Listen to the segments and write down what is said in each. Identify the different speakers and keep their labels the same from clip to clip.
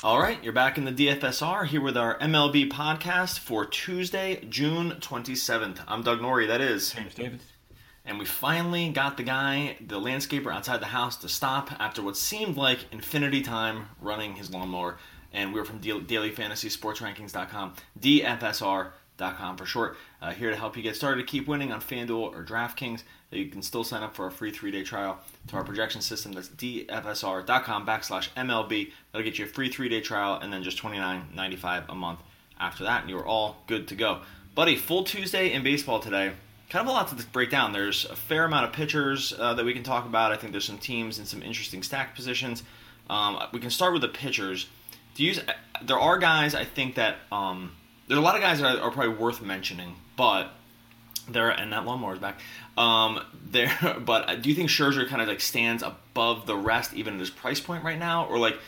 Speaker 1: All right, you're back in the DFSR here with our MLB podcast for Tuesday, June 27th. I'm Doug Norrie, that is.
Speaker 2: James David.
Speaker 1: And we finally got the guy, the landscaper outside the house, to stop after what seemed like infinity time running his lawnmower. And we're from dailyfantasysportsrankings.com, DFSR.com for short. Here to help you get started to keep winning on FanDuel or DraftKings. You can still sign up for a free 3-day trial to our projection system. That's dfsr.com/MLB. That'll get you a free 3-day trial and then just $29.95 a month after that. And you're all good to go. Buddy, full Tuesday in baseball today. Kind of a lot to break down. There's a fair amount of pitchers that we can talk about. I think there's some teams in some interesting stack positions. We can start with the pitchers. There are guys I think that there's a lot of guys that are probably worth mentioning, but and that lawnmower's back. But do you think Scherzer kind of like stands above the rest even at his price point right now,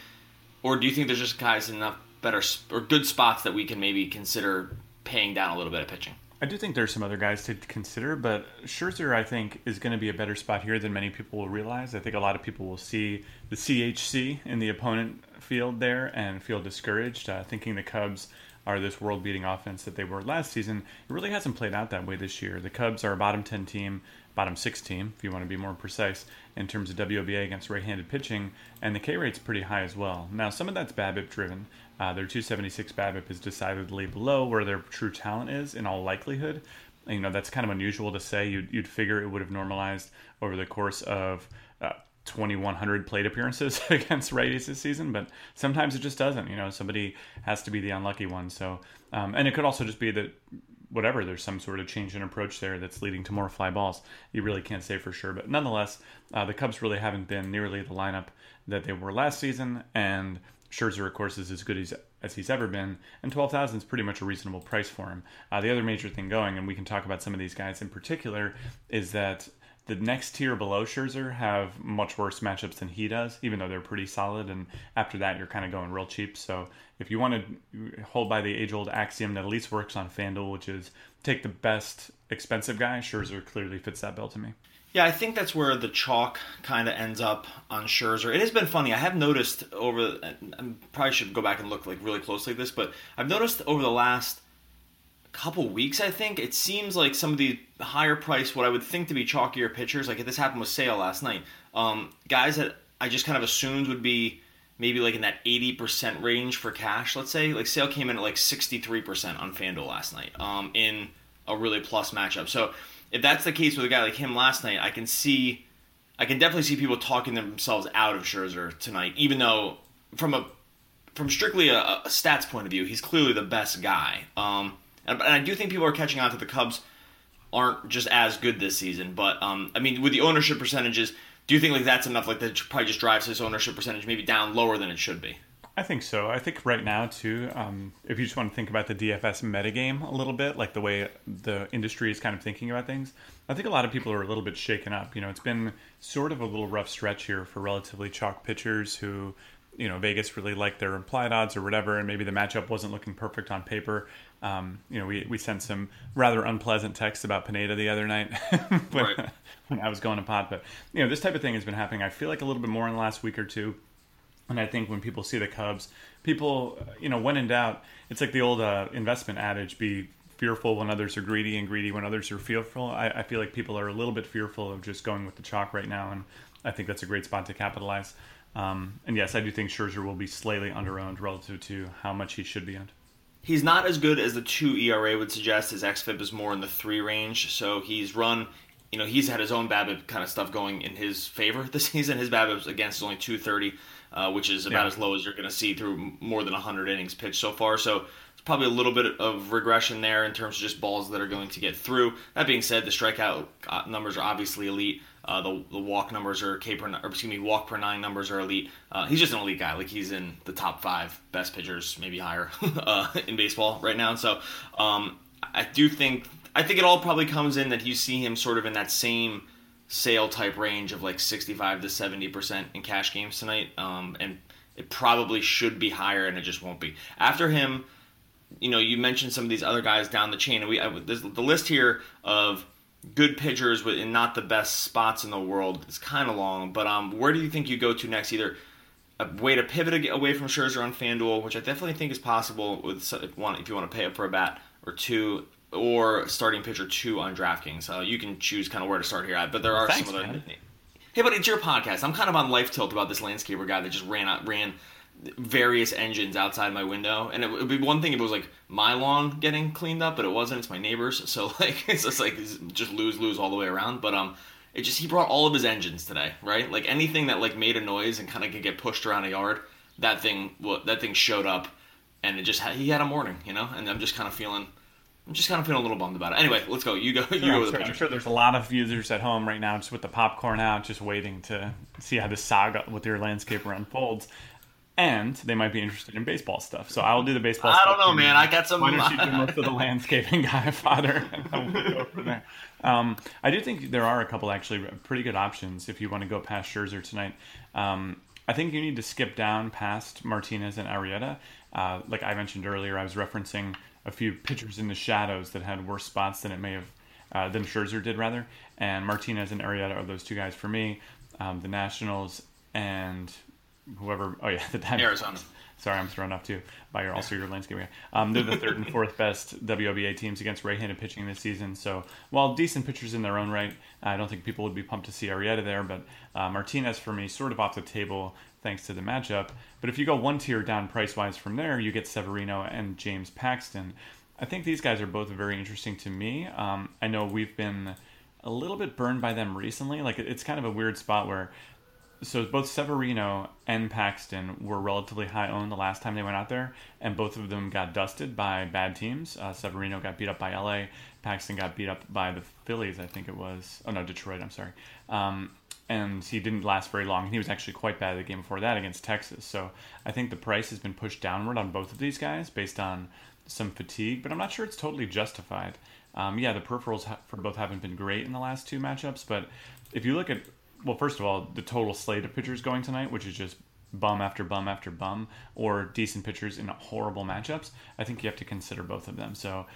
Speaker 1: or do you think there's just guys in enough better or good spots that we can maybe consider paying down a little bit of pitching?
Speaker 2: I do think there's some other guys to consider, but Scherzer, I think, is going to be a better spot here than many people will realize. I think a lot of people will see the CHC in the opponent field there and feel discouraged, thinking the Cubs are this world-beating offense that they were last season. It really hasn't played out that way this year. The Cubs are a bottom 10 team, bottom 6 team, if you want to be more precise, in terms of WOBA against right-handed pitching, and the K rate's pretty high as well. Now, some of that's BABIP-driven. Their 276 BABIP is decidedly below where their true talent is, in all likelihood. You know, that's kind of unusual to say. You'd figure it would have normalized over the course of 2,100 plate appearances against righties this season, but sometimes it just doesn't. You know, somebody has to be the unlucky one. So, and it could also just be that there's some sort of change in approach there that's leading to more fly balls. You really can't say for sure, but nonetheless, the Cubs really haven't been nearly the lineup that they were last season, and Scherzer, of course, is as good as he's ever been, and $12,000 is pretty much a reasonable price for him. The other major thing going, and we can talk about some of these guys in particular, is that the next tier below Scherzer have much worse matchups than he does, even though they're pretty solid, and after that, you're kind of going real cheap. So if you want to hold by the age-old axiom that at least works on FanDuel, which is take the best expensive guy, Scherzer clearly fits that bill to me.
Speaker 1: Yeah, I think that's where the chalk kind of ends up on Scherzer. It has been funny. I have noticed I probably should go back and look like really closely at this, but I've noticed over the last couple weeks, I think, it seems like some of the higher price, what I would think to be chalkier pitchers, like this happened with Sale last night, guys that I just kind of assumed would be maybe like in that 80% range for cash, let's say. Like Sale came in at like 63% on FanDuel last night in a really plus matchup. So if that's the case with a guy like him last night, I can definitely see people talking themselves out of Scherzer tonight, even though from strictly a stats point of view, he's clearly the best guy. And I do think people are catching on to the Cubs aren't just as good this season. But, I mean, with the ownership percentages, do you think like that's enough? Like that probably just drives his ownership percentage maybe down lower than it should be?
Speaker 2: I think so. I think right now, too, if you just want to think about the DFS metagame a little bit, like the way the industry is kind of thinking about things, I think a lot of people are a little bit shaken up. You know, it's been sort of a little rough stretch here for relatively chalk pitchers who, you know, Vegas really liked their implied odds or whatever, and maybe the matchup wasn't looking perfect on paper. You know, we sent some rather unpleasant texts about Pineda the other night when I was going to pot. But, you know, this type of thing has been happening, I feel like, a little bit more in the last week or two. And I think when people see the Cubs, people, you know, when in doubt, it's like the old investment adage, be fearful when others are greedy and greedy when others are fearful. I feel like people are a little bit fearful of just going with the chalk right now, and I think that's a great spot to capitalize. And yes, I do think Scherzer will be slightly under-owned relative to how much he should be owned.
Speaker 1: He's not as good as the 2 ERA would suggest. His xFIP is more in the 3 range, so he's run, you know, he's had his own BABIP kind of stuff going in his favor this season. His BABIP against is only 230. Which is about as low as you're going to see through more than 100 innings pitched so far. So it's probably a little bit of regression there in terms of just balls that are going to get through. That being said, the strikeout numbers are obviously elite. The walk numbers are walk per 9 numbers are elite. He's just an elite guy. Like he's in the top 5 best pitchers, maybe higher, in baseball right now. So I think it all probably comes in that you see him sort of in that same Sale type range of like 65 to 70% in cash games tonight, and it probably should be higher, and it just won't be. After him, you know, you mentioned some of these other guys down the chain, and there's the list here of good pitchers in not the best spots in the world is kind of long, but where do you think you go to next? Either a way to pivot away from Scherzer on FanDuel, which I definitely think is possible if you want to pay up for a bat or two, or starting pitcher 2 on DraftKings. You can choose kind of where to start here, but there are
Speaker 2: Thanks,
Speaker 1: some other.
Speaker 2: man.
Speaker 1: Hey, but it's your podcast. I'm kind of on life tilt about this landscaper guy that just ran various engines outside my window, and it would be one thing if it was like my lawn getting cleaned up, but it wasn't. It's my neighbor's, so like it's just like just lose all the way around. But he brought all of his engines today, right? Like anything that like made a noise and kind of could get pushed around a yard, that thing showed up, and he had a morning, you know. And I'm just kind of feeling a little bummed about it. Anyway, let's go. You go with the pitcher.
Speaker 2: I'm sure there's a lot of users at home right now just with the popcorn out, just waiting to see how this saga with your landscaper unfolds. And they might be interested in baseball stuff. So I'll do the baseball stuff.
Speaker 1: I don't know, man. I got some...
Speaker 2: Why don't you do most of the landscaping guy fodder? And we'll go from there. I do think there are a couple actually pretty good options if you want to go past Scherzer tonight. I think you need to skip down past Martinez and Arrieta. Like I mentioned earlier, I was referencing a few pitchers in the shadows that had worse spots than than Scherzer did, rather. And Martinez and Arrieta are those two guys for me. The Nationals and... whoever, the Diamondbacks.
Speaker 1: Arizona.
Speaker 2: Sorry, I'm thrown off too by your landscape guy. They're the third and fourth best WOBA teams against right-handed pitching this season. So while decent pitchers in their own right, I don't think people would be pumped to see Arrieta there. But Martinez for me, sort of off the table thanks to the matchup. But if you go one tier down price-wise from there, you get Severino and James Paxton. I think these guys are both very interesting to me. I know we've been a little bit burned by them recently. Like it's kind of a weird spot where. So both Severino and Paxton were relatively high owned the last time they went out there, and both of them got dusted by bad teams. Severino got beat up by LA. Paxton got beat up by the Phillies, I think it was. Oh no, Detroit. I'm sorry. And he didn't last very long. He was actually quite bad the game before that against Texas. So I think the price has been pushed downward on both of these guys based on some fatigue, but I'm not sure it's totally justified. The peripherals for both haven't been great in the last two matchups, but if you look at well, first of all, the total slate of pitchers going tonight, which is just bum after bum after bum, or decent pitchers in horrible matchups, I think you have to consider both of them. So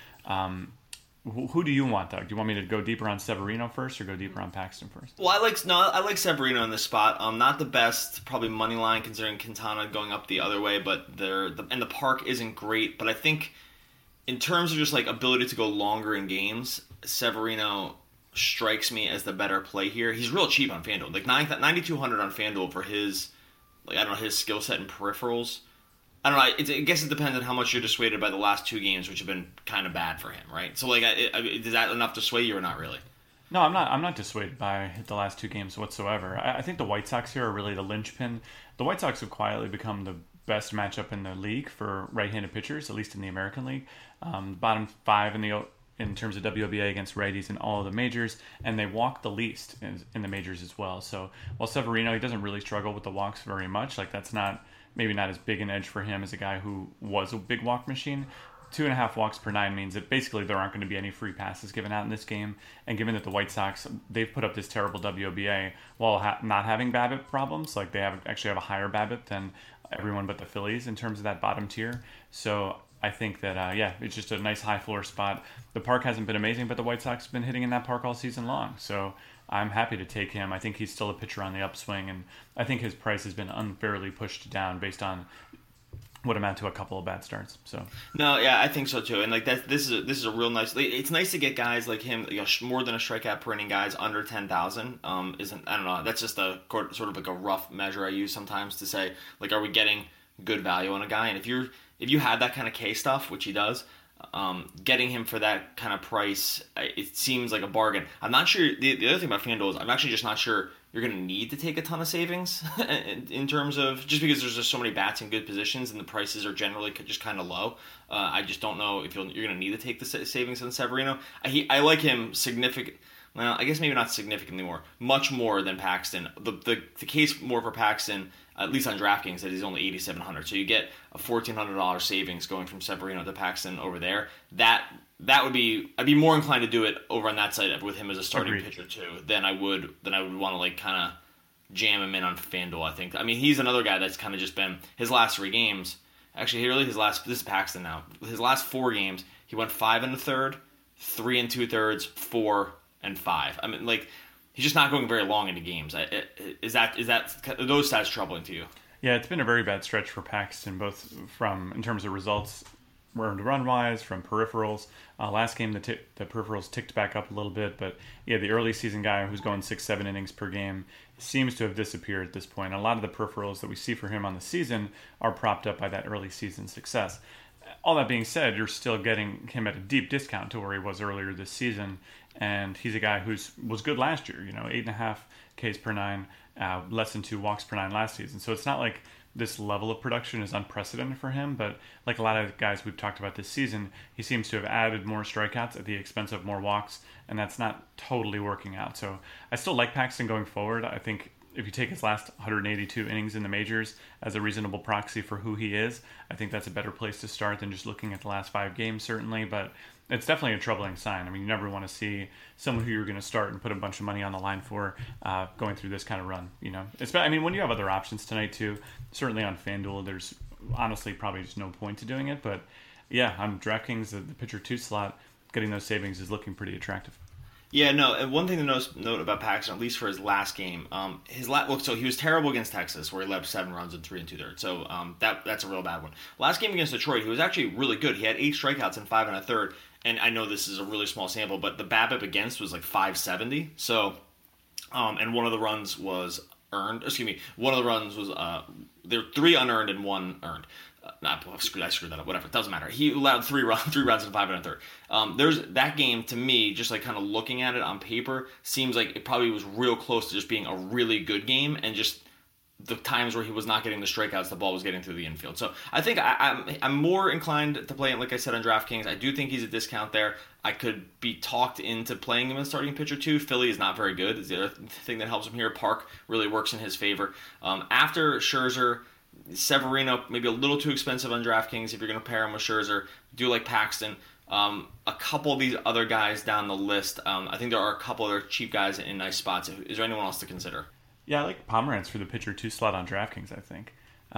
Speaker 2: who do you want, Doug? Do you want me to go deeper on Severino first or go deeper on Paxton first?
Speaker 1: Well, I like Severino in this spot. Not the best, probably money line considering Quintana going up the other way, but the park isn't great. But I think in terms of just like ability to go longer in games, Severino strikes me as the better play here. He's real cheap on FanDuel, like $9,200 on FanDuel for his, his skill set and peripherals. I don't know. I guess it depends on how much you're dissuaded by the last two games, which have been kind of bad for him, right? So, like, is that enough to sway you or not really?
Speaker 2: No, I'm not. I'm not dissuaded by the last two games whatsoever. I think the White Sox here are really the linchpin. The White Sox have quietly become the best matchup in the league for right-handed pitchers, at least in the American League. Bottom five in terms of WOBA against righties in all of the majors, and they walk the least in the majors as well. So while Severino, he doesn't really struggle with the walks very much. Like that's maybe not as big an edge for him as a guy who was a big walk machine. 2.5 walks per 9 means that basically there aren't going to be any free passes given out in this game. And given that the White Sox, they've put up this terrible WOBA while not having BABIP problems, like they actually have a higher BABIP than everyone but the Phillies in terms of that bottom tier. So I think that, it's just a nice high floor spot. The park hasn't been amazing, but the White Sox have been hitting in that park all season long. So I'm happy to take him. I think he's still a pitcher on the upswing, and I think his price has been unfairly pushed down based on what amount to a couple of bad starts. So
Speaker 1: no, yeah, I think so too. And like this is a real nice. It's nice to get guys like him, more than a strikeout per inning guys under 10,000. Isn't I don't know. That's just a sort of like a rough measure I use sometimes to say like, are we getting good value on a guy? And if you had that kind of K stuff, which he does, getting him for that kind of price, it seems like a bargain. I'm not sure. The other thing about FanDuel is I'm actually just not sure you're going to need to take a ton of savings in terms of just because there's just so many bats in good positions and the prices are generally just kind of low. I just don't know if you're going to need to take the savings on Severino. I like him significant. Well, I guess maybe not significantly more, much more than Paxton. The case more for Paxton, at least on DraftKings, that he's only $8,700. So you get a $1,400 savings going from Severino to Paxton over there. That would be, I'd be more inclined to do it over on that side with him as a starting pitcher too than I would want to like kind of jam him in on FanDuel. I think. I mean, he's another guy that's kind of just been his last 3 games. Actually, this is Paxton now. His last 4 games, he went 5 1/3, 3 2/3, 4 5. I mean, like he's just not going very long into games. Is that those stats troubling to you?
Speaker 2: Yeah, it's been a very bad stretch for Paxton, both from in terms of results, earned run wise, from peripherals. Last game, the peripherals ticked back up a little bit, but yeah, the early season guy who's going 6-7 innings per game seems to have disappeared at this point. A lot of the peripherals that we see for him on the season are propped up by that early season success. All that being said, you're still getting him at a deep discount to where he was earlier this season, and he's a guy was good last year. 8.5 Ks per nine, less than 2 walks per nine last season. So it's not like this level of production is unprecedented for him, but like a lot of guys we've talked about this season, he seems to have added more strikeouts at the expense of more walks, and that's not totally working out. So I still like Paxton going forward. I think if you take his last 182 innings in the majors as a reasonable proxy for who he is, I think that's a better place to start than just looking at the last 5 games, certainly. But it's definitely a troubling sign. I mean, you never want to see someone who you're going to start and put a bunch of money on the line for going through this kind of run. When you have other options tonight too, certainly on FanDuel, there's honestly probably just no point to doing it. But yeah, on DraftKings, the pitcher 2 slot, getting those savings is looking pretty attractive.
Speaker 1: Yeah, no. And one thing to note about Paxton, at least for his last game, so he was terrible against Texas, where he led 7 runs in 3 2/3. So that's a real bad one. Last game against Detroit, he was actually really good. He had 8 strikeouts in 5 1/3. And I know this is a really small sample, but the BABIP against was like 570. So, and one of the runs was earned. Excuse me. One of the runs was there were 3 unearned and 1 earned. I screwed that up. Whatever, it doesn't matter. He allowed 3 runs in 5 1/3. There's that game to me. Just like kind of looking at it on paper, seems like it probably was real close to just being a really good game, and just the times where he was not getting the strikeouts, the ball was getting through the infield. So I think I'm more inclined to play it, like I said, on DraftKings. I do think he's a discount there. I could be talked into playing him as starting pitcher too. Philly is not very good. Is the other thing that helps him here. Park really works in his favor. After Scherzer, Severino, maybe a little too expensive on DraftKings if you're going to pair him with Scherzer. Do like Paxton. A couple of these other guys down the list. I think there are a couple other cheap guys in nice spots. Is there anyone else to consider?
Speaker 2: Yeah, I like Pomeranz for the pitcher 2 slot on DraftKings, I think.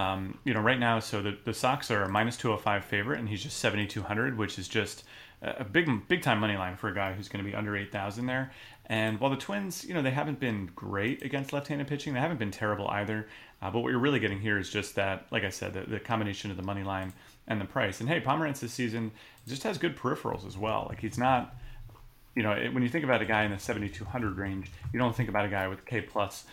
Speaker 2: Right now, so the Sox are a minus 205 favorite, and he's just 7,200, which is just a big time money line for a guy who's going to be under 8,000 there. And while the Twins, they haven't been great against left-handed pitching, they haven't been terrible either. But what you're really getting here is just that, like I said, the combination of the money line and the price. And hey, Pomeranz this season just has good peripherals as well. Like he's not, when you think about a guy in the 7,200 range, you don't think about a guy with K plus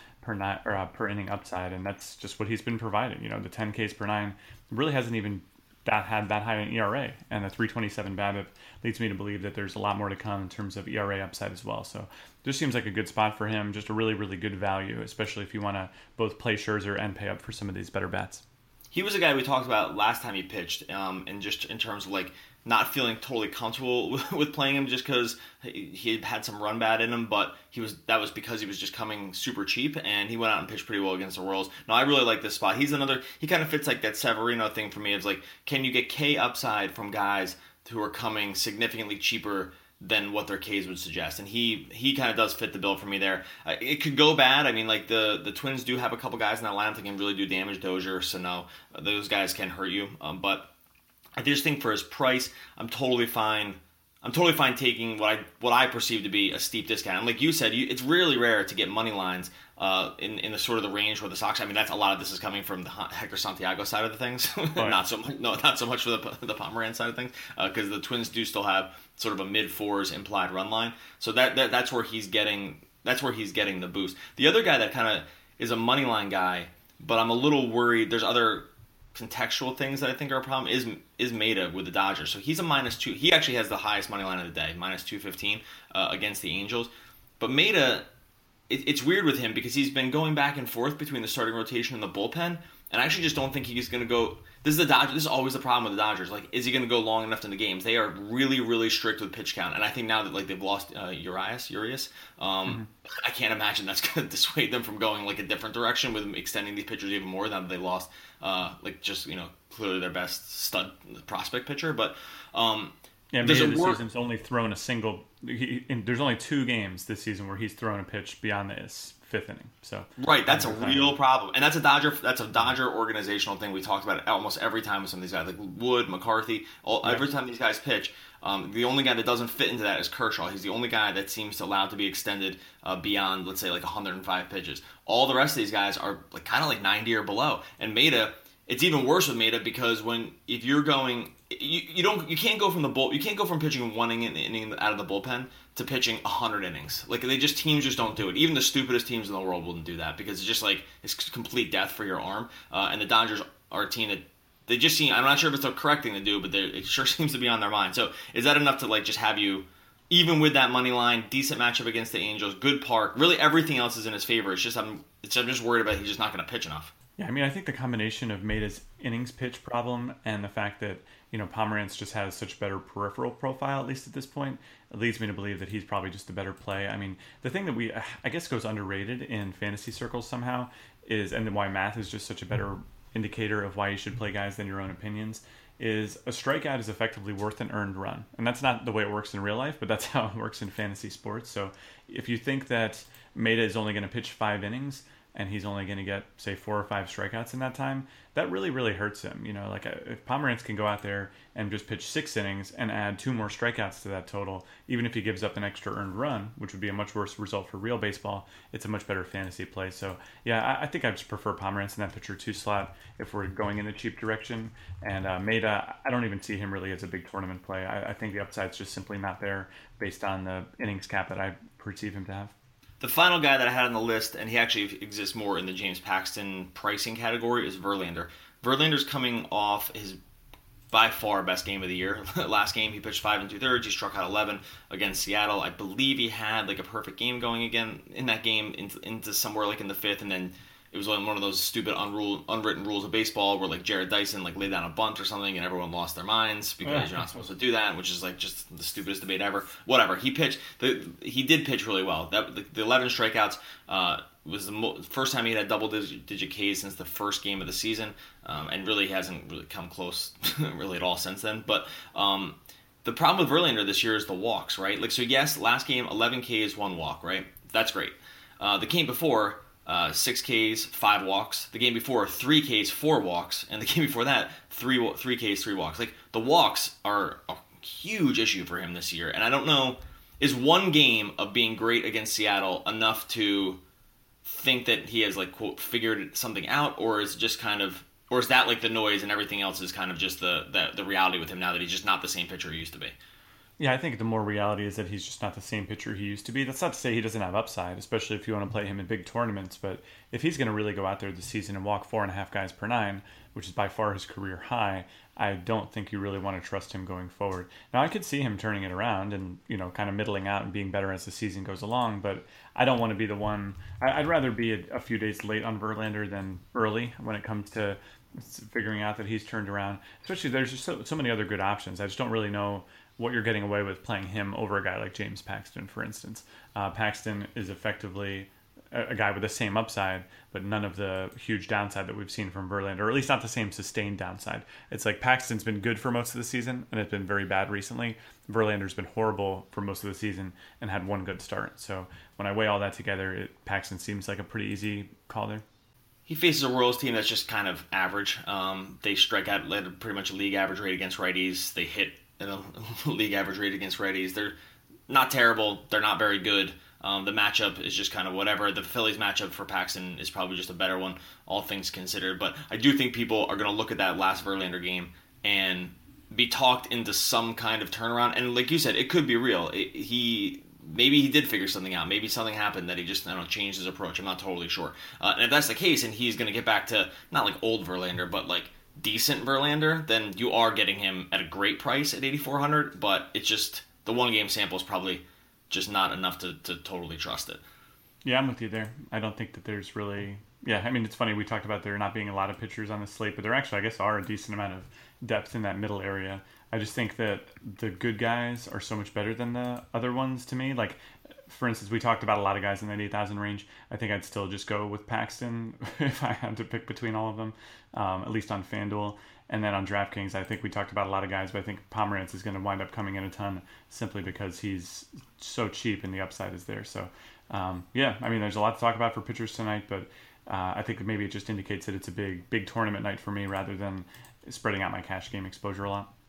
Speaker 2: per inning upside, and that's just what he's been providing. The 10 Ks per nine really hasn't even had that high an ERA, and the 3.27 BABIP leads me to believe that there's a lot more to come in terms of ERA upside as well. So this seems like a good spot for him, just a really, really good value, especially if you want to both play Scherzer and pay up for some of these better bats.
Speaker 1: He was a guy we talked about last time he pitched, and just in terms of like not feeling totally comfortable with playing him just because he had some run bat in him, but that was because he was just coming super cheap, and he went out and pitched pretty well against the Royals. No, I really like this spot. He kind of fits like that Severino thing for me. It's like, can you get K upside from guys who are coming significantly cheaper than what their Ks would suggest? And he kind of does fit the bill for me there. It could go bad. I mean, like the Twins do have a couple guys in that lineup that can really do damage. Dozier, Sano, those guys can hurt you, but I just think for his price, I'm totally fine taking what I perceive to be a steep discount. And like you said, it's really rare to get money lines in the sort of the range where the Sox. I mean, that's a lot of this is coming from the Hector Santiago side of the things, not so much for the Pomeranz side of things, because the Twins do still have sort of a mid-4s implied run line. So that's where he's getting the boost. The other guy that kind of is a money line guy, but I'm a little worried. There's other contextual things that I think are a problem is Maeda with the Dodgers. So he's a -2. He actually has the highest money line of the day, -215 against the Angels. But Maeda, it's weird with him because he's been going back and forth between the starting rotation and the bullpen, and I actually just don't think he's going to go. This is the Dodgers. This is always the problem with the Dodgers. Like, is he going to go long enough in the games? They are really, really strict with pitch count, and I think now that they've lost Urias, I can't imagine that's going to dissuade them from going like a different direction with extending these pitchers even more now that they lost clearly their best stud prospect pitcher. But
Speaker 2: maybe this season's only thrown a single. There's only 2 games this season where he's thrown a pitch beyond the fifth inning. So
Speaker 1: right, that's a real problem, and that's a Dodger organizational thing. We talked about it almost every time with some of these guys, like Wood, McCarthy. Every time these guys pitch, the only guy that doesn't fit into that is Kershaw. He's the only guy that seems to allow to be extended beyond, let's say, like 105 pitches. All the rest of these guys are like kind of like 90 or below. And Maeda, it's even worse with Maeda because if you're going, you can't go from pitching one inning out of the bullpen to pitching 100 innings. Like teams just don't do it. Even the stupidest teams in the world wouldn't do that because it's just like it's complete death for your arm. And the Dodgers are a team that they just seem. I'm not sure if it's the correct thing to do, but it sure seems to be on their mind. So is that enough to like just have you? Even with that money line, decent matchup against the Angels, good park. Really, everything else is in his favor. It's just I'm just worried about he's just not going to pitch enough.
Speaker 2: Yeah, I mean, I think the combination of Maeda's innings pitch problem and the fact that, Pomerantz just has such better peripheral profile, at least at this point, it leads me to believe that he's probably just a better play. I mean, the thing that I guess goes underrated in fantasy circles somehow is, and why math is just such a better indicator of why you should play guys than your own opinions, is a strikeout is effectively worth an earned run. And that's not the way it works in real life, but that's how it works in fantasy sports. So if you think that Maeda is only going to pitch 5 innings, and he's only going to get, say, 4 or 5 strikeouts in that time, that really, really hurts him. Like if Pomerantz can go out there and just pitch 6 innings and add 2 more strikeouts to that total, even if he gives up an extra earned run, which would be a much worse result for real baseball, it's a much better fantasy play. So, yeah, I think I just prefer Pomerantz in that pitcher 2 slot if we're going in a cheap direction. And Maeda, I don't even see him really as a big tournament play. I think the upside's just simply not there based on the innings cap that I perceive him to have.
Speaker 1: The final guy that I had on the list, and he actually exists more in the James Paxton pricing category, is Verlander. Verlander's coming off his by far best game of the year. Last game, he pitched 5 2/3. He struck out 11 against Seattle. I believe he had like a perfect game going again in that game into somewhere like in the 5th, and then it was one of those stupid unwritten rules of baseball where like Jared Dyson like laid down a bunt or something and everyone lost their minds because you're not supposed to do that, which is like just the stupidest debate ever. Whatever. He did pitch really well. The 11 strikeouts was the first time he had double-digit Ks since the first game of the season, and really hasn't really come close really at all since then. But the problem with Verlander this year is the walks, right? Like, so yes, last game 11 Ks, 1 walk, right? That's great. The game before, 6 Ks, 5 walks. The game before, 3 Ks, 4 walks. And the game before that, 3 Ks, 3 walks. Like, the walks are a huge issue for him this year. And I don't know, is one game of being great against Seattle enough to think that he has, like, quote, figured something out? Or is it just kind of, or is that like the noise and everything else is kind of just the reality with him now that he's just not the same pitcher he used to be?
Speaker 2: Yeah, I think the more reality is that he's just not the same pitcher he used to be. That's not to say he doesn't have upside, especially if you want to play him in big tournaments. But if he's going to really go out there this season and walk 4.5 guys per 9, which is by far his career high, I don't think you really want to trust him going forward. Now, I could see him turning it around and, kind of middling out and being better as the season goes along, but I don't want to be the one. I'd rather be a few days late on Verlander than early when it comes to figuring out that he's turned around. Especially there's just so many other good options. I just don't really know what you're getting away with playing him over a guy like James Paxton, for instance. Paxton is effectively a guy with the same upside, but none of the huge downside that we've seen from Verlander, or at least not the same sustained downside. It's like Paxton's been good for most of the season, and it's been very bad recently. Verlander's been horrible for most of the season and had one good start. So when I weigh all that together, Paxton seems like a pretty easy call there.
Speaker 1: He faces a Royals team that's just kind of average. They strike out at pretty much a league average rate against righties. They hit a league average rate against righties. They're not terrible. They're not very good. The matchup is just kind of whatever. The Phillies matchup for Paxton is probably just a better one, all things considered. But I do think people are going to look at that last Verlander game and be talked into some kind of turnaround. And like you said, it could be real. Maybe he did figure something out. Maybe something happened that he just, changed his approach. I'm not totally sure. And if that's the case, and he's going to get back to not like old Verlander, but like decent Verlander, then you are getting him at a great price at $8,400. But it's just the one game sample is probably just not enough to totally trust it.
Speaker 2: Yeah, I'm with you there. I don't think that there's really. Yeah, I mean, it's funny. We talked about there not being a lot of pitchers on the slate, but there actually, I guess, are a decent amount of depth in that middle area. I just think that the good guys are so much better than the other ones to me. Like, for instance, we talked about a lot of guys in that 8,000 range. I think I'd still just go with Paxton if I had to pick between all of them, at least on FanDuel. And then on DraftKings, I think we talked about a lot of guys, but I think Pomerantz is going to wind up coming in a ton simply because he's so cheap and the upside is there. So, yeah, I mean, there's a lot to talk about for pitchers tonight, but I think maybe it just indicates that it's a big tournament night for me rather than spreading out my cash game exposure a lot.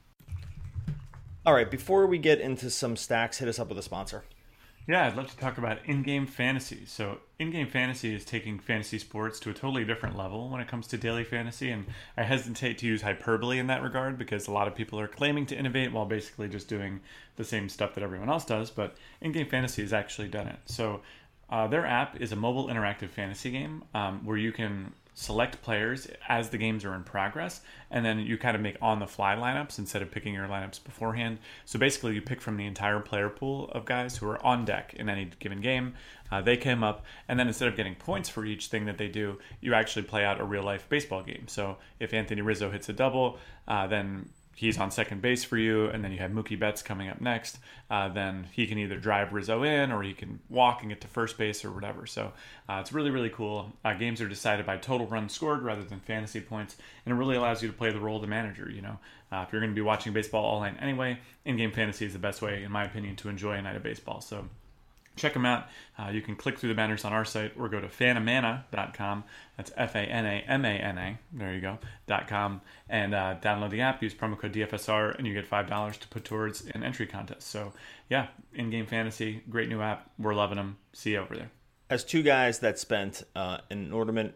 Speaker 1: All right, before we get into some stacks, hit us up with a sponsor.
Speaker 2: Yeah, I'd love to talk about in-game fantasy. So in-game fantasy is taking fantasy sports to a totally different level when it comes to daily fantasy, and I hesitate to use hyperbole in that regard because a lot of people are claiming to innovate while basically just doing the same stuff that everyone else does, but in-game fantasy has actually done it. So their app is a mobile interactive fantasy game where you can select players as the games are in progress, and then you kind of make on-the-fly lineups instead of picking your lineups beforehand. So basically, you pick from the entire player pool of guys who are on deck in any given game. They came up, and then instead of getting points for each thing that they do, you actually play out a real-life baseball game. So if Anthony Rizzo hits a double, then he's on second base for you, and then you have Mookie Betts coming up next. Then he can either drive Rizzo in, or he can walk and get to first base or whatever. So it's really, really cool. Games are decided by total runs scored rather than fantasy points, and it really allows you to play the role of the manager. If you're going to be watching baseball all night anyway, in-game fantasy is the best way, in my opinion, to enjoy a night of baseball. So check them out. You can click through the banners on our site or go to fanamana.com. That's FANAMANA. There you go. .com. And download the app, use promo code DFSR, and you get $5 to put towards an entry contest. So, yeah, in-game fantasy, great new app. We're loving them. See you over there. As two guys that spent an inordinate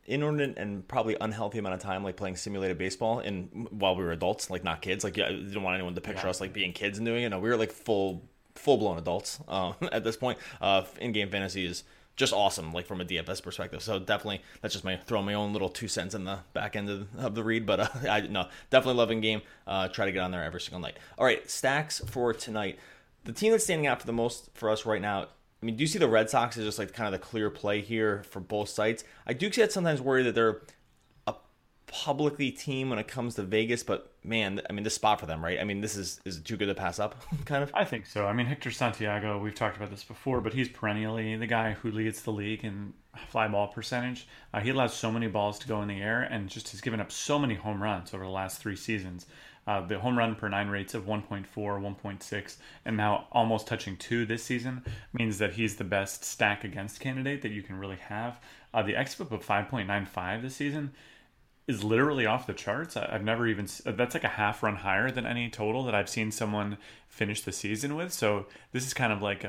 Speaker 2: and probably unhealthy amount of time like playing simulated baseball and while we were adults, like not kids. Like, I didn't want anyone to picture us like being kids and doing it. No, we were like full-blown adults at this point. In-game fantasy is just awesome, like from a DFS perspective. So definitely, that's just throwing my own little 2 cents in the back end of the read. But definitely love in-game. Try to get on there every single night. All right, stacks for tonight. The team that's standing out for the most for us right now, I mean, do you see the Red Sox as just like kind of the clear play here for both sites? I do get sometimes worried that they're a publicly team when it comes to Vegas, but man, I mean, this spot for them, right? I mean, this is it too good to pass up, kind of? I think so. I mean, Hector Santiago, we've talked about this before, but he's perennially the guy who leads the league in fly ball percentage. He allows so many balls to go in the air and just has given up so many home runs over the last 3 seasons. The home run per 9 rates of 1.4, 1.6, and now almost touching 2 this season means that he's the best stack against candidate that you can really have. The xFIP of 5.95 this season is literally off the charts. I've never even... That's like a half run higher than any total that I've seen someone finish the season with. So this is kind of like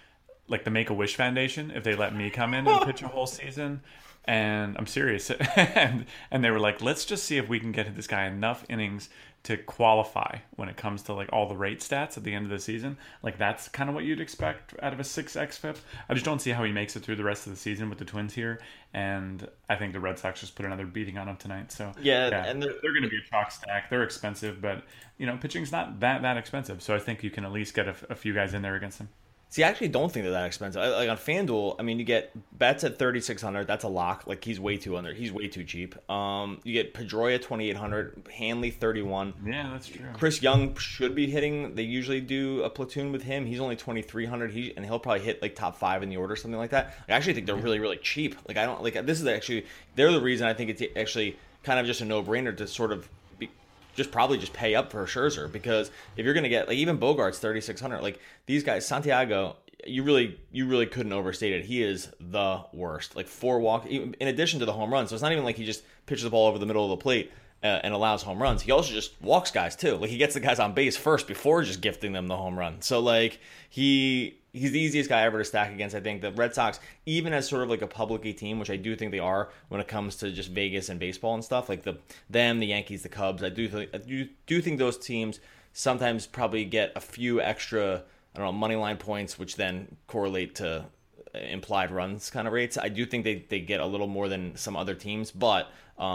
Speaker 2: the Make-A-Wish Foundation, if they let me come in and pitch a whole season. And I'm serious. and they were like, let's just see if we can get this guy enough innings to qualify when it comes to like all the rate stats at the end of the season. Like that's kind of what you'd expect out of a 6 xFIP. I just don't see how he makes it through the rest of the season with the Twins here. And I think the Red Sox just put another beating on him tonight. So
Speaker 1: yeah. And
Speaker 2: they're going to be a chalk stack. They're expensive, but pitching's not that expensive. So I think you can at least get a few guys in there against him.
Speaker 1: See, I actually don't think they're that expensive. Like on FanDuel, I mean, you get Betts at 3,600. That's a lock. Like he's way too under. He's way too cheap. You get Pedroia 2,800, Hanley 31.
Speaker 2: Yeah, that's true.
Speaker 1: Chris Young should be hitting. They usually do a platoon with him. He's only 2,300. And he'll probably hit like top 5 in the order, something like that. I actually think they're really, really cheap. Like I don't like. This is actually they're the reason I think it's actually kind of just a no-brainer to sort of. Probably pay up for Scherzer, because if you're going to get like even Bogart's 3,600, like these guys, Santiago, you really couldn't overstate it. He is the worst. Like 4 walk in addition to the home run. So it's not even like he just pitches the ball over the middle of the plate and allows home runs. He also just walks guys too. Like he gets the guys on base first before just gifting them the home run. So like he's the easiest guy ever to stack against. I think the Red Sox, even as sort of like a public team, which I do think they are when it comes to just Vegas and baseball and stuff, like the Yankees, the Cubs, I do think those teams sometimes probably get a few extra, I don't know, money line points, which then correlate to implied runs kind of rates. I do think they get a little more than some other teams, but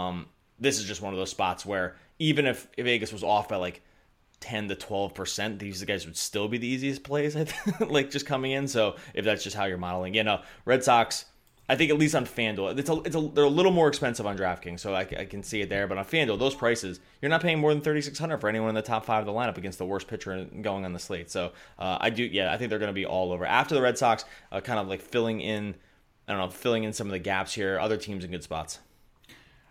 Speaker 1: this is just one of those spots where even if Vegas was off by like 10 to 12%, these guys would still be the easiest plays, I think, like just coming in. So if that's just how you're modeling, Red Sox, I think at least on FanDuel, they're a little more expensive on DraftKings, so I can see it there. But on FanDuel, those prices, you're not paying more than $3,600 for anyone in the top 5 of the lineup against the worst pitcher going on the slate. So I think they're going to be all over. After the Red Sox, kind of like filling in some of the gaps here, other teams in good spots.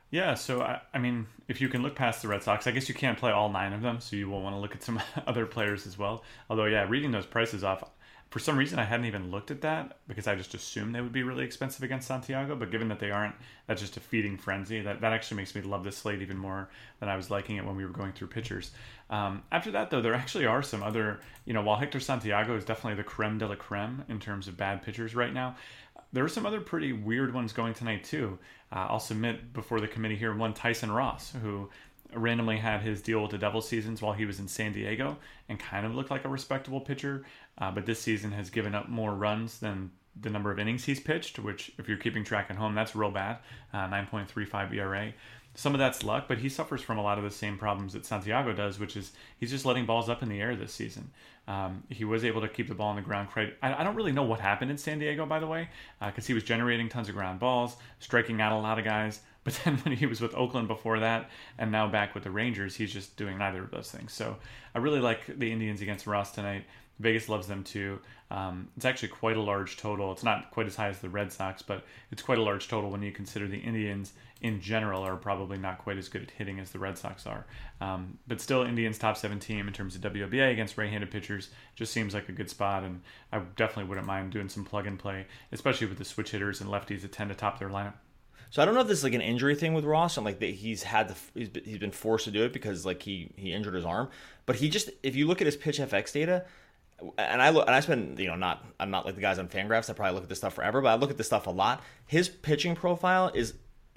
Speaker 2: Yeah, so I mean, if you can look past the Red Sox, I guess you can't play all 9 of them, so you will want to look at some other players as well. Although, yeah, reading those prices off, for some reason I hadn't even looked at that because I just assumed they would be really expensive against Santiago. But given that they aren't, that's just a feeding frenzy. That actually makes me love this slate even more than I was liking it when we were going through pitchers. After that, though, there actually are some other, while Hector Santiago is definitely the creme de la creme in terms of bad pitchers right now, there are some other pretty weird ones going tonight, too. I'll submit before the committee here one Tyson Ross, who randomly had his deal with the Devil Seasons while he was in San Diego and kind of looked like a respectable pitcher. But this season has given up more runs than the number of innings he's pitched, which, if you're keeping track at home, that's real bad. 9.35 ERA. Some of that's luck, but he suffers from a lot of the same problems that Santiago does, which is he's just letting balls up in the air this season. He was able to keep the ball on the ground. I don't really know what happened in San Diego, by the way, because he was generating tons of ground balls, striking out a lot of guys. But then when he was with Oakland before that, and now back with the Rangers, he's just doing neither of those things. So I really like the Indians against Ross tonight. Vegas loves them too. It's actually quite a large total. It's not quite as high as the Red Sox, but it's quite a large total when you consider the Indians in general are probably not quite as good at hitting as the Red Sox are. But still, Indians top 7 team in terms of WBA against right-handed pitchers just seems like a good spot, and I definitely wouldn't mind doing some plug-and-play, especially with the switch hitters and lefties that tend to top their lineup.
Speaker 3: So I don't know if this is like an injury thing with Ross, and like that he's been forced to do it because like he injured his arm. But he just, if you look at his pitch FX data, and I spend I'm not like the guys on Fangraphs. I probably look at this stuff forever, but I look at this stuff a lot. His pitching profile is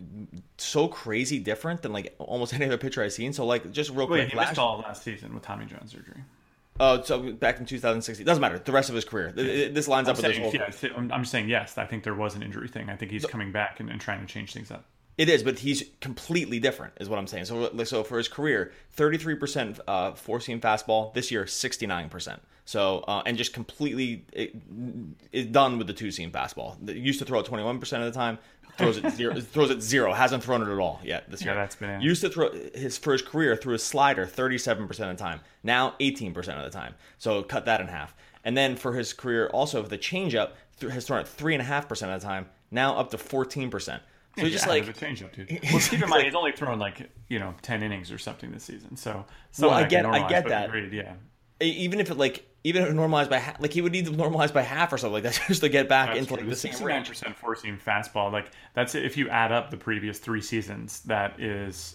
Speaker 3: so crazy different than like almost any other pitcher I've seen. So like just real quick,
Speaker 2: he missed all last season with Tommy John surgery.
Speaker 3: So back in 2016, doesn't matter. The rest of his career, this lines up with this whole.
Speaker 2: Yes, I'm saying yes. I think there was an injury thing. I think he's coming back and trying to change things up.
Speaker 3: It is, but he's completely different, is what I'm saying. So for his career, 33% four-seam fastball. This year, 69%. So and just completely is done with the two-seam fastball. It used to throw it 21% of the time. Throws it zero. Hasn't thrown it at all yet this year.
Speaker 2: Yeah, that's been
Speaker 3: used to throw for his career threw a slider 37% of the time. Now 18% of the time. So cut that in half. And then for his career, also the changeup has thrown it 3.5% of the time. Now up to 14%. So he's just like
Speaker 2: a changeup, dude. Well, keep in mind he's only thrown 10 innings or something this season. So
Speaker 3: I get that.
Speaker 2: Agreed, yeah.
Speaker 3: Even if it normalized by half, like he would need to normalize by half or something like that just to get back into like the same range.
Speaker 2: 69% four-seam fastball, like that's if you add up the previous 3 seasons, that is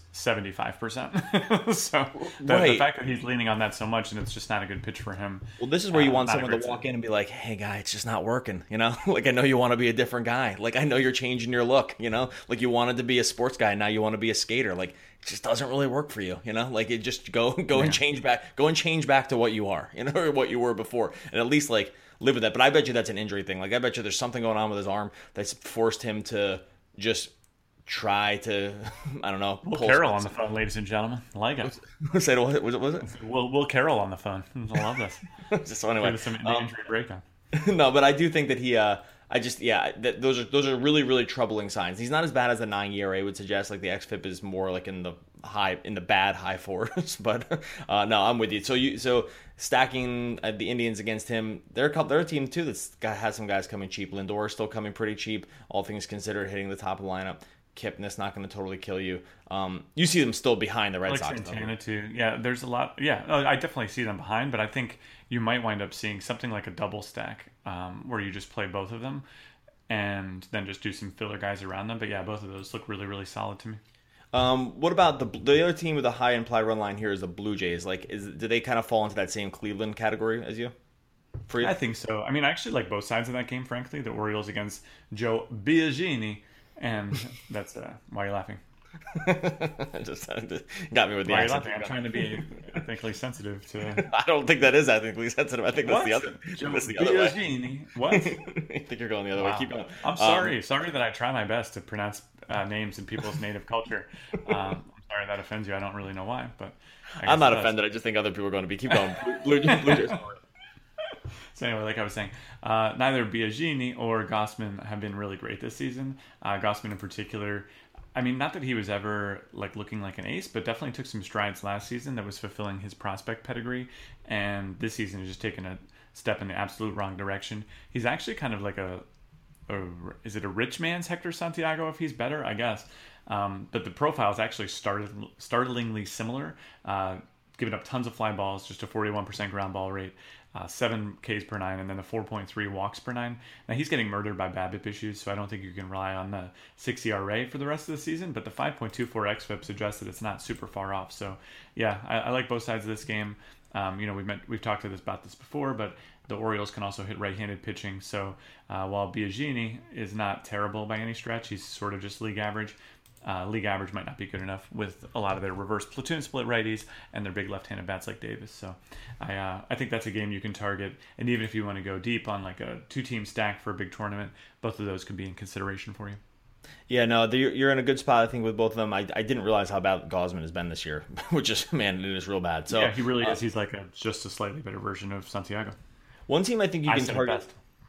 Speaker 2: 75%. So the fact that he's leaning on that so much and it's just not a good pitch for him.
Speaker 3: Well, this is where you want someone to walk in and be like, "Hey, guy, it's just not working." Like I know you want to be a different guy. Like I know you're changing your look. Like you wanted to be a sports guy, now you want to be a skater. Like it just doesn't really work for you. Like it just go and change back, to what you are, or what you were before, and at least like live with that. But I bet you that's an injury thing. Like I bet you there's something going on with his arm that's forced him to just try to, I don't know.
Speaker 2: Will Carroll on the phone, ladies and gentlemen. I like it.
Speaker 3: Was it?
Speaker 2: Will Carroll on the phone. I love this.
Speaker 3: So anyway,
Speaker 2: give us some injury breakdown.
Speaker 3: No, but I do think that he. Those are really, really troubling signs. He's not as bad as the 9 ERA would suggest. Like the xFIP is more like in the bad high fours. But no, I'm with you. So stacking the Indians against him, they're a team too that's has some guys coming cheap. Lindor is still coming pretty cheap. All things considered, hitting the top of the lineup. Kipnis not going to totally kill you. You see them still behind the Red Sox.
Speaker 2: Santana too. Yeah, there's a lot. Yeah, I definitely see them behind, but I think you might wind up seeing something like a double stack where you just play both of them and then just do some filler guys around them. But yeah, both of those look really, really solid to me.
Speaker 3: What about the other team with a high implied run line here is the Blue Jays. Like, do they kind of fall into that same Cleveland category as you? For you?
Speaker 2: I think so. I mean, I actually like both sides of that game, frankly. The Orioles against Joe Biagini. And that's why are you laughing?
Speaker 3: Just got me with the
Speaker 2: why
Speaker 3: accent.
Speaker 2: I'm trying to be ethically sensitive to.
Speaker 3: I don't think that is ethically sensitive. I think that's the other. That's the other way.
Speaker 2: What?
Speaker 3: I think you're going the other way. Keep going.
Speaker 2: I'm sorry. Sorry that I try my best to pronounce names in people's native culture. I'm sorry that offends you. I don't really know why, but
Speaker 3: I'm not offended. I just think other people are going to be. Keep going. Blue Jays.
Speaker 2: So anyway, like I was saying, neither Biagini or Gausman have been really great this season. Gausman in particular, I mean, not that he was ever like looking like an ace, but definitely took some strides last season that was fulfilling his prospect pedigree. And this season has just taken a step in the absolute wrong direction. He's actually kind of like is it a rich man's Hector Santiago if he's better? I guess. But the profile is actually startlingly similar. Giving up tons of fly balls, just a 41% ground ball rate, 7 Ks per 9, and then the 4.3 walks per 9. Now he's getting murdered by BABIP issues, so I don't think you can rely on the 6 ERA for the rest of the season. But the 5.24 xFIP suggests that it's not super far off. So yeah, I like both sides of this game. We've talked about this before, but the Orioles can also hit right-handed pitching. So while Biagini is not terrible by any stretch, he's sort of just league average. League average might not be good enough with a lot of their reverse platoon split righties and their big left-handed bats like Davis. So I think that's a game you can target. And even if you want to go deep on like a 2-team stack for a big tournament, both of those could be in consideration for you.
Speaker 3: Yeah, no, you're in a good spot, I think, with both of them. I didn't realize how bad Gausman has been this year, which is, man, it is real bad. So
Speaker 2: yeah, he really is. He's like just a slightly better version of Santiago.
Speaker 3: One team I think you can target.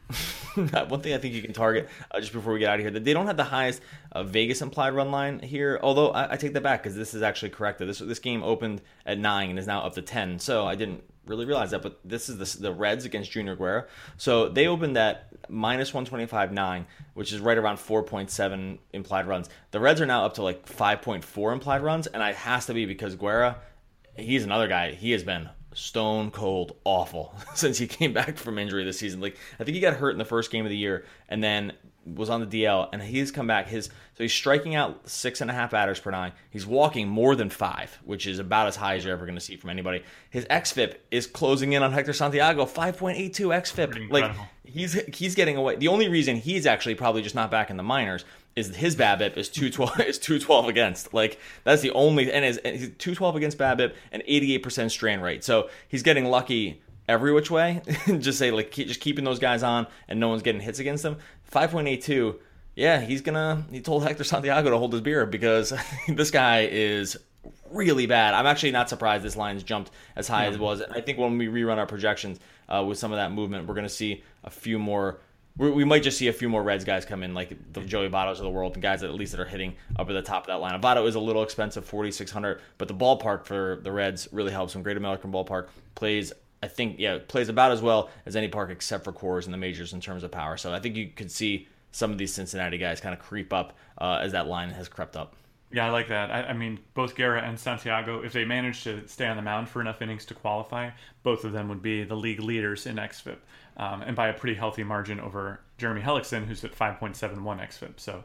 Speaker 3: One thing I think you can target just before we get out of here, that they don't have the highest Vegas implied run line here. Although I take that back because this is actually corrected. This game opened at 9 and is now up to 10. So I didn't really realize that. But this is the Reds against Junior Guerra. So they opened at minus 125.9, which is right around 4.7 implied runs. The Reds are now up to like 5.4 implied runs, and it has to be because Guerra, he's another guy. He has been stone cold awful since he came back from injury this season. Like, I think he got hurt in the first game of the year and then was on the DL, and he's come back. So he's striking out 6.5 batters per 9. He's walking more than 5, which is about as high as you're ever going to see from anybody. His xFIP is closing in on Hector Santiago, 5.82 xFIP. Like, he's getting away. The only reason he's actually probably just not back in the minors is his BABIP is 212 against. Like, that's the only, and he's 212 against BABIP and 88% strand rate. So he's getting lucky every which way. Just just keeping those guys on and no one's getting hits against them. 5.82. Yeah, he told Hector Santiago to hold his beer because this guy is really bad. I'm actually not surprised this line's jumped as high as it was. I think when we rerun our projections with some of that movement, we're going to see a few more. We might just see a few more Reds guys come in, like the Joey Vottos of the world, and guys that at least that are hitting up at the top of that line. Votto is a little expensive, 4,600, but the ballpark for the Reds really helps him. Great American Ballpark plays about as well as any park except for Coors in the majors in terms of power. So I think you could see some of these Cincinnati guys kind of creep up as that line has crept up.
Speaker 2: Yeah, I like that. I mean, both Guerra and Santiago, if they manage to stay on the mound for enough innings to qualify, both of them would be the league leaders in xFIP, and by a pretty healthy margin over Jeremy Hellickson, who's at 5.71 xFIP. So,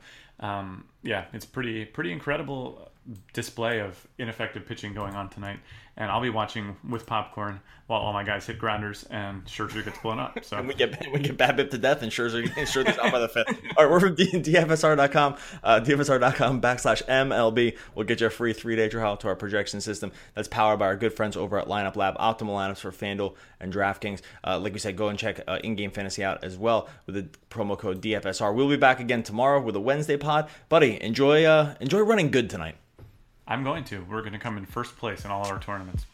Speaker 2: it's pretty incredible display of ineffective pitching going on tonight. And I'll be watching with popcorn while all my guys hit grounders and Scherzer gets blown up. So
Speaker 3: and we get BABIP to death and Scherzer's out by the fifth. All right, we're from DFSR.com, DFSR.com/MLB. We'll get you a free 3-day trial to our projection system that's powered by our good friends over at Lineup Lab, optimal lineups for FanDuel and DraftKings. Like we said, go and check in-game fantasy out as well with the promo code DFSR. We'll be back again tomorrow with a Wednesday pod. Buddy, enjoy running good tonight.
Speaker 2: I'm going to. We're going to come in first place in all our tournaments.